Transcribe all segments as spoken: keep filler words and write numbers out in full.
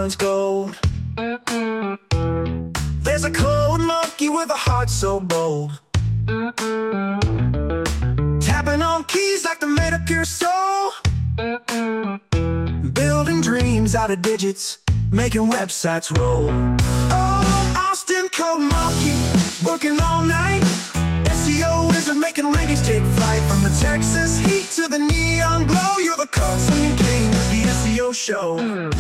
runs gold. There's a cold monkey with a heart so bold, tapping on keys like they made of pure soul, building dreams out of digits, making websites roll. Oh, Austin Code Monkey, working all night. S E O wizard making rankings take flight. From the Texas heat to the neon glow, you're the constant king of the S E O show.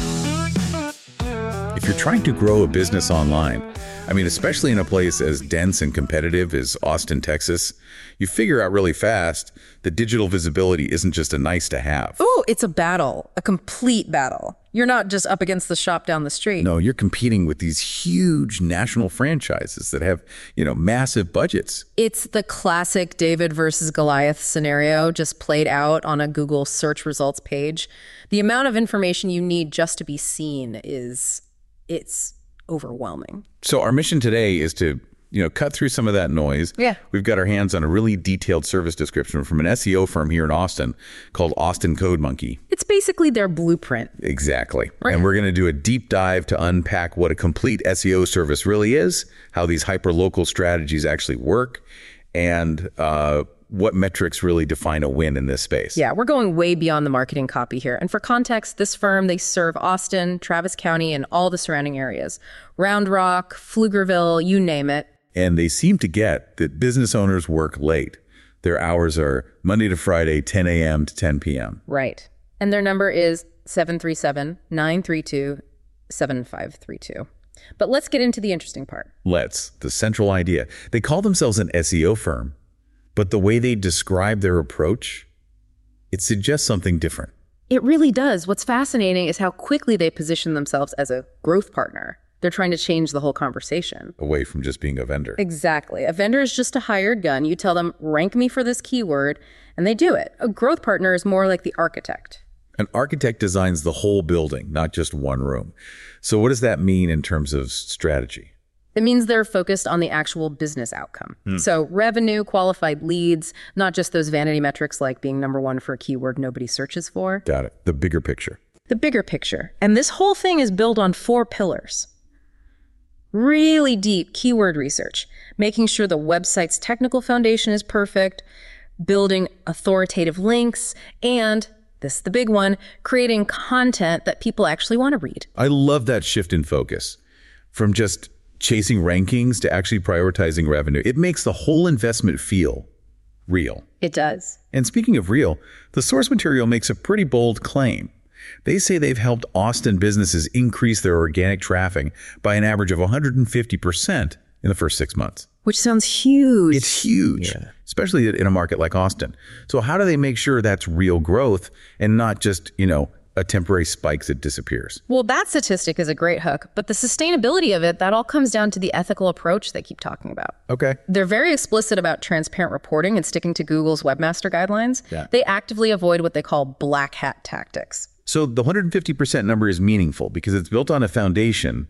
If you're trying to grow a business online, I mean, especially in a place as dense and competitive as Austin, Texas, you figure out really fast that digital visibility isn't just a nice to have. Oh, it's a battle, a complete battle. You're not just up against the shop down the street. No, you're competing with these huge national franchises that have, you know, massive budgets. It's the classic David versus Goliath scenario just played out on a Google search results page. The amount of information you need just to be seen is, it's overwhelming. So our mission today is to, you know, cut through some of that noise. Yeah. We've got our hands on a really detailed service description from an S E O firm here in Austin called Austin Code Monkey. It's basically their blueprint. Exactly. Right. And we're going to do a deep dive to unpack what a complete S E O service really is, how these hyper-local strategies actually work, and uh, what metrics really define a win in this space. Yeah, we're going way beyond the marketing copy here. And for context, this firm, they serve Austin, Travis County, and all the surrounding areas. Round Rock, Pflugerville, you name it. And they seem to get that business owners work late. Their hours are Monday to Friday, ten a.m. to ten p.m. Right. And their number is seven three seven, nine three two, seven five three two. But let's get into the interesting part. Let's. The central idea. They call themselves an S E O firm, but the way they describe their approach, it suggests something different. It really does. What's fascinating is how quickly they position themselves as a growth partner. They're trying to change the whole conversation. Away from just being a vendor. Exactly. A vendor is just a hired gun. You tell them, rank me for this keyword, and they do it. A growth partner is more like the architect. An architect designs the whole building, not just one room. So what does that mean in terms of strategy? It means they're focused on the actual business outcome. Hmm. So revenue, qualified leads, not just those vanity metrics like being number one for a keyword nobody searches for. Got it. The bigger picture. The bigger picture. And this whole thing is built on four pillars. Really deep keyword research, making sure the website's technical foundation is perfect, building authoritative links, and, this is the big one, creating content that people actually want to read. I love that shift in focus from just chasing rankings to actually prioritizing revenue. It makes the whole investment feel real. It does. And speaking of real, the source material makes a pretty bold claim. They say they've helped Austin businesses increase their organic traffic by an average of one hundred fifty percent in the first six months. Which sounds huge. It's huge, yeah. Especially in a market like Austin. So how do they make sure that's real growth and not just, you know, a temporary spike that disappears? Well, that statistic is a great hook, but the sustainability of it, that all comes down to the ethical approach they keep talking about. Okay. They're very explicit about transparent reporting and sticking to Google's webmaster guidelines. Yeah. They actively avoid what they call black hat tactics. So the one hundred fifty percent number is meaningful because it's built on a foundation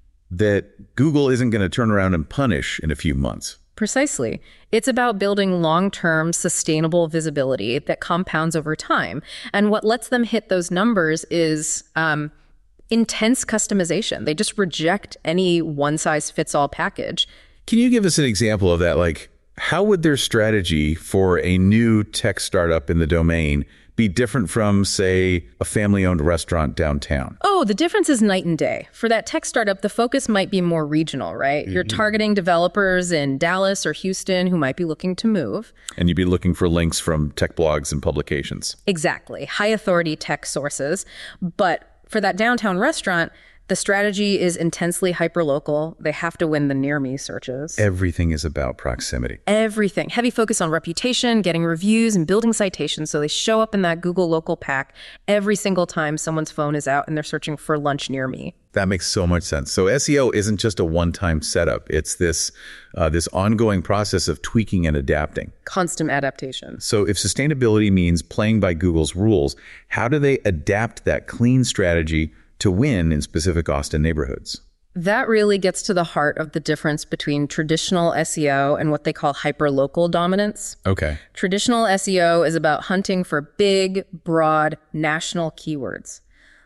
that Google isn't going to turn around and punish in a few months. Precisely. It's about building long-term sustainable visibility that compounds over time. And what lets them hit those numbers is um, intense customization. They just reject any one-size-fits-all package. Can you give us an example of that? Like, how would their strategy for a new tech startup in the domain be different from, say, a family-owned restaurant downtown? Oh, the difference is night and day. For that tech startup, the focus might be more regional, right? Mm-hmm. You're targeting developers in Dallas or Houston who might be looking to move. And you'd be looking for links from tech blogs and publications. Exactly. High authority tech sources. But for that downtown restaurant, the strategy is intensely hyperlocal. They have to win the near me searches. Everything is about proximity. Everything. Heavy focus on reputation, getting reviews, and building citations so they show up in that Google local pack every single time someone's phone is out and they're searching for lunch near me. That makes so much sense. So S E O isn't just a one-time setup. It's this uh, this ongoing process of tweaking and adapting. Constant adaptation. So if sustainability means playing by Google's rules, how do they adapt that clean strategy to win in specific Austin neighborhoods? That really gets to the heart of the difference between traditional S E O and what they call hyperlocal dominance. Okay. Traditional S E O is about hunting for big, broad, national keywords.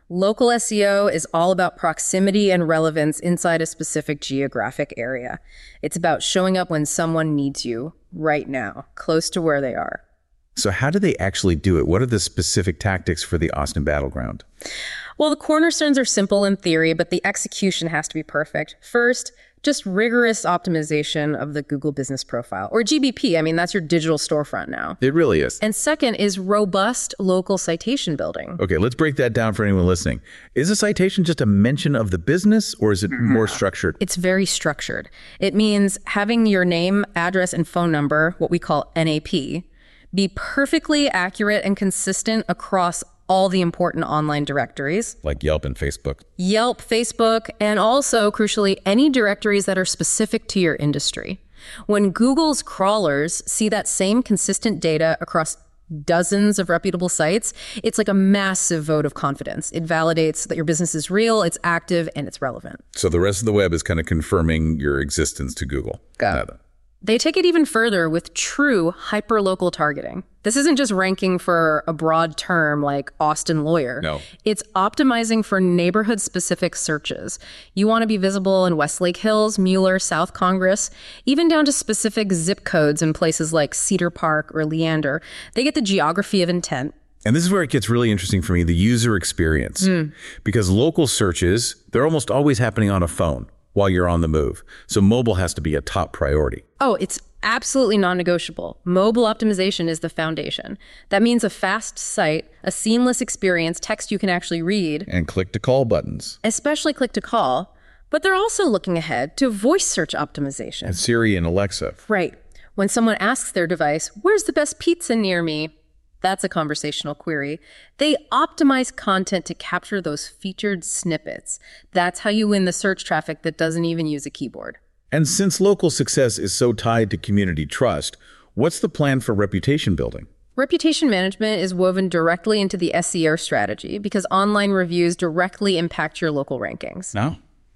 Local S E O is all about proximity and relevance inside a specific geographic area. It's about showing up when someone needs you right now, close to where they are. So how do they actually do it? What are the specific tactics for the Austin Battleground? Well, the cornerstones are simple in theory, but the execution has to be perfect. First, just rigorous optimization of the Google Business Profile, or G B P. I mean, that's your digital storefront now. It really is. And second is robust local citation building. Okay, let's break that down for anyone listening. Is a citation just a mention of the business, or is it more structured? It's very structured. It means having your name, address, and phone number, what we call N A P, be perfectly accurate and consistent across all the important online directories. Like Yelp and Facebook. Yelp, Facebook, and also, crucially, any directories that are specific to your industry. When Google's crawlers see that same consistent data across dozens of reputable sites, it's like a massive vote of confidence. It validates that your business is real, it's active, and it's relevant. So the rest of the web is kind of confirming your existence to Google. Got it. They take it even further with true hyperlocal targeting. This isn't just ranking for a broad term like Austin lawyer. No. It's optimizing for neighborhood-specific searches. You want to be visible in Westlake Hills, Mueller, South Congress, even down to specific zip codes in places like Cedar Park or Leander. They get the geography of intent. And this is where it gets really interesting for me, the user experience. Mm. Because local searches, they're almost always happening on a phone while you're on the move. So mobile has to be a top priority. Oh, it's absolutely non-negotiable. Mobile optimization is the foundation. That means a fast site, a seamless experience, text you can actually read. And click-to-call buttons. Especially click-to-call. But they're also looking ahead to voice search optimization. And Siri and Alexa. Right. When someone asks their device, where's the best pizza near me? That's a conversational query. They optimize content to capture those featured snippets. That's how you win the search traffic that doesn't even use a keyboard. And since local success is so tied to community trust, what's the plan for reputation building? Reputation management is woven directly into the S E O strategy because online reviews directly impact your local rankings. No.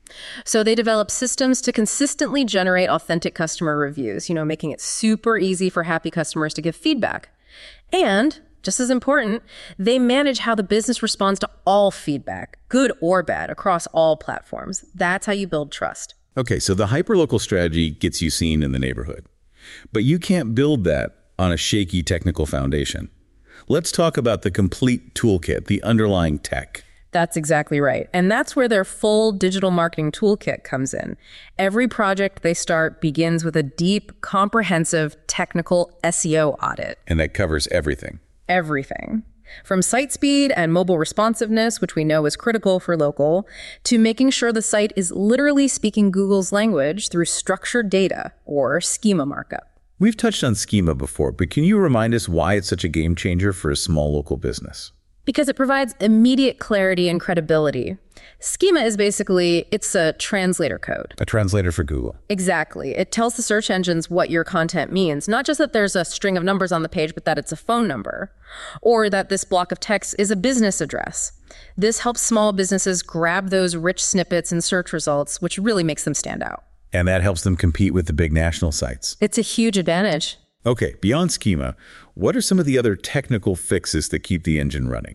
So they develop systems to consistently generate authentic customer reviews, you know, making it super easy for happy customers to give feedback. And, just as important, they manage how the business responds to all feedback, good or bad, across all platforms. That's how you build trust. Okay, so the hyperlocal strategy gets you seen in the neighborhood. But you can't build that on a shaky technical foundation. Let's talk about the complete toolkit, the underlying tech. That's exactly right. And that's where their full digital marketing toolkit comes in. Every project they start begins with a deep, comprehensive, technical S E O audit. And that covers everything. Everything. From site speed and mobile responsiveness, which we know is critical for local, to making sure the site is literally speaking Google's language through structured data, or schema markup. We've touched on schema before, but can you remind us why it's such a game changer for a small local business? Because it provides immediate clarity and credibility. Schema is basically, it's a translator code. A translator for Google. Exactly. It tells the search engines what your content means. Not just that there's a string of numbers on the page, but that it's a phone number. Or that this block of text is a business address. This helps small businesses grab those rich snippets in search results, which really makes them stand out. And that helps them compete with the big national sites. It's a huge advantage. Okay, beyond schema, what are some of the other technical fixes that keep the engine running?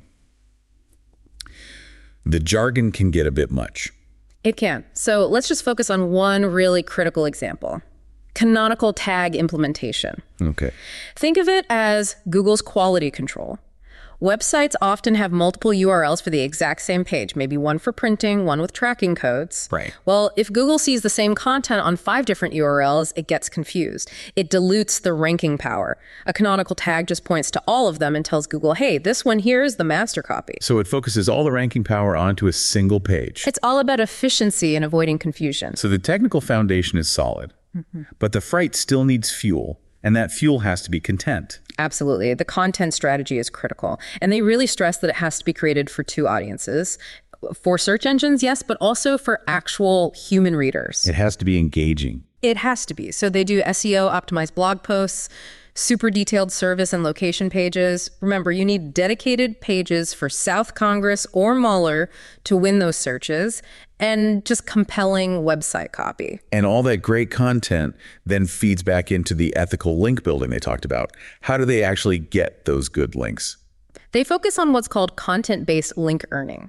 The jargon can get a bit much. It can. So let's just focus on one really critical example. Canonical tag implementation. Okay. Think of it as Google's quality control. Websites often have multiple U R Ls for the exact same page, maybe one for printing, one with tracking codes. Right. Well, if Google sees the same content on five different U R Ls, it gets confused. It dilutes the ranking power. A canonical tag just points to all of them and tells Google, hey, this one here is the master copy. So it focuses all the ranking power onto a single page. It's all about efficiency and avoiding confusion. So the technical foundation is solid, mm-hmm. but the freight still needs fuel, and that fuel has to be content. Absolutely. The content strategy is critical. And they really stress that it has to be created for two audiences. For search engines, yes, but also for actual human readers. It has to be engaging. It has to be. So they do S E O optimized blog posts, super detailed service and location pages. Remember, you need dedicated pages for South Congress or Mueller to win those searches, and just compelling website copy. And all that great content then feeds back into the ethical link building they talked about. How do they actually get those good links? They focus on what's called content-based link earning.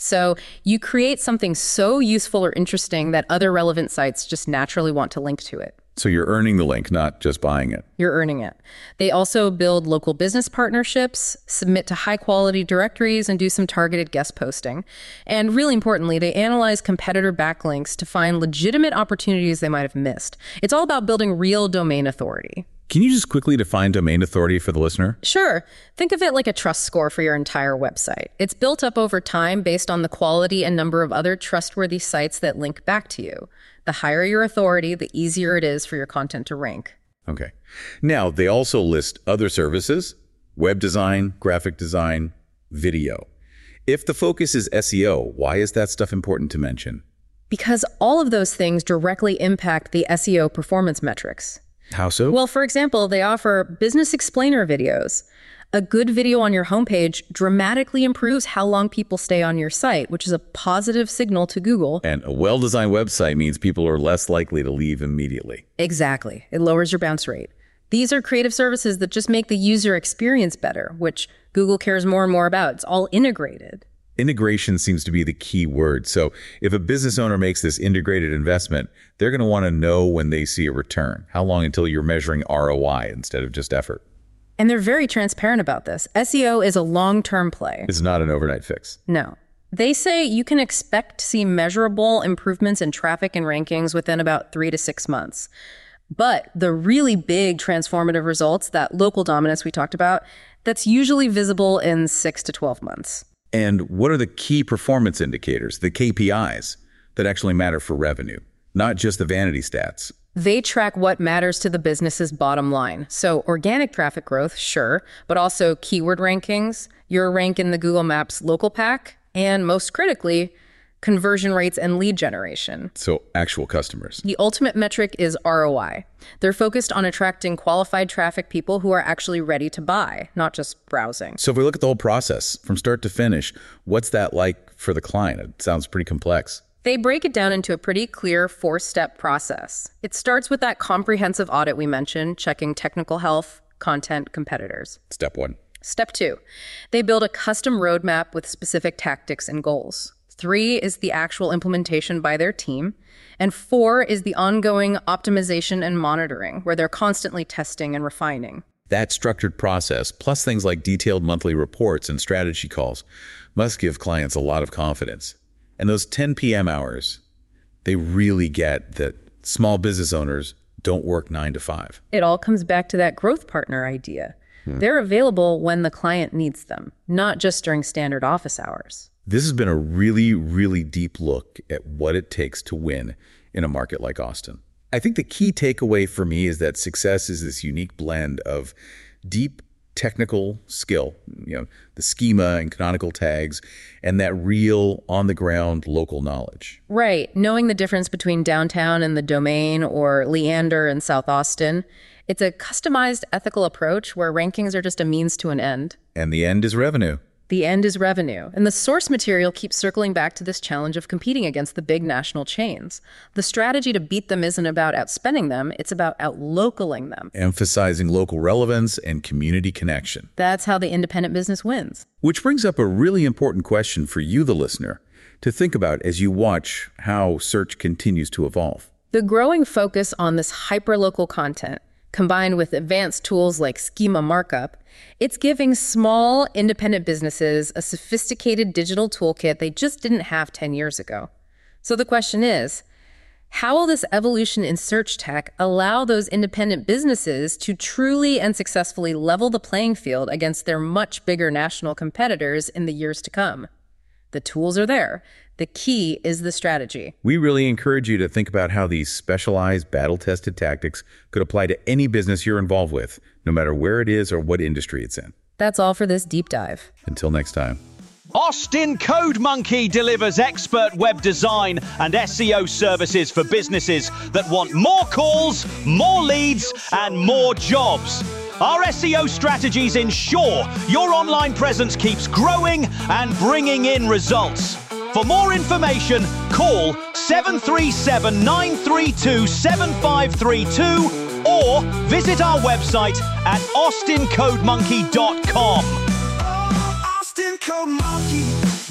So you create something so useful or interesting that other relevant sites just naturally want to link to it. So you're earning the link, not just buying it. You're earning it. They also build local business partnerships, submit to high-quality directories, and do some targeted guest posting. And really importantly, they analyze competitor backlinks to find legitimate opportunities they might have missed. It's all about building real domain authority. Can you just quickly define domain authority for the listener? Sure. Think of it like a trust score for your entire website. It's built up over time based on the quality and number of other trustworthy sites that link back to you. The higher your authority, the easier it is for your content to rank. Okay. Now, they also list other services, web design, graphic design, video. If the focus is S E O, why is that stuff important to mention? Because all of those things directly impact the S E O performance metrics. How so? Well, for example, they offer business explainer videos. A good video on your homepage dramatically improves how long people stay on your site, which is a positive signal to Google. And a well-designed website means people are less likely to leave immediately. Exactly. It lowers your bounce rate. These are creative services that just make the user experience better, which Google cares more and more about. It's all integrated. Integration seems to be the key word. So if a business owner makes this integrated investment, they're going to want to know when they see a return. How long until you're measuring R O I instead of just effort? And they're very transparent about this. S E O is a long-term play. It's not an overnight fix. No. They say you can expect to see measurable improvements in traffic and rankings within about three to six months. But the really big transformative results, that local dominance we talked about, that's usually visible in six to twelve months. And what are the key performance indicators, the K P Is, that actually matter for revenue, not just the vanity stats? They track what matters to the business's bottom line. So organic traffic growth, sure, but also keyword rankings, your rank in the Google Maps local pack, and most critically, conversion rates and lead generation. So actual customers. The ultimate metric is R O I. They're focused on attracting qualified traffic, people who are actually ready to buy, not just browsing. So if we look at the whole process from start to finish, what's that like for the client? It sounds pretty complex. They break it down into a pretty clear four-step process. It starts with that comprehensive audit we mentioned, checking technical health, content, competitors. Step one. Step two, they build a custom roadmap with specific tactics and goals. Three is the actual implementation by their team. And four is the ongoing optimization and monitoring, where they're constantly testing and refining. That structured process, plus things like detailed monthly reports and strategy calls, must give clients a lot of confidence. And those ten p.m. hours, they really get that small business owners don't work nine to five. It all comes back to that growth partner idea. Hmm. They're available when the client needs them, not just during standard office hours. This has been a really, really deep look at what it takes to win in a market like Austin. I think the key takeaway for me is that success is this unique blend of deep technical skill, you know, the schema and canonical tags, and that real on-the-ground local knowledge. Right. Knowing the difference between downtown and the Domain or Leander and South Austin. It's a customized ethical approach where rankings are just a means to an end. And the end is revenue. The end is revenue. And the source material keeps circling back to this challenge of competing against the big national chains. The strategy to beat them isn't about outspending them, it's about outlocaling them. Emphasizing local relevance and community connection. That's how the independent business wins. Which brings up a really important question for you, the listener, to think about as you watch how search continues to evolve. The growing focus on this hyperlocal content, combined with advanced tools like schema markup, it's giving small, independent businesses a sophisticated digital toolkit they just didn't have ten years ago. So the question is, how will this evolution in search tech allow those independent businesses to truly and successfully level the playing field against their much bigger national competitors in the years to come? The tools are there. The key is the strategy. We really encourage you to think about how these specialized, battle-tested tactics could apply to any business you're involved with, no matter where it is or what industry it's in. That's all for this deep dive. Until next time. Austin Code Monkey delivers expert web design and S E O services for businesses that want more calls, more leads, and more jobs. Our S E O strategies ensure your online presence keeps growing and bringing in results. For more information, call seven three seven, nine three two, seven five three two or visit our website at austin code monkey dot com. Austin Code Monkey.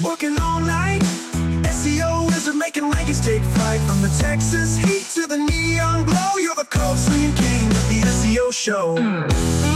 working all night. S E O wizard making rankings take flight. From the Texas heat to the neon glow, you're the cold swinging king of the S E O show.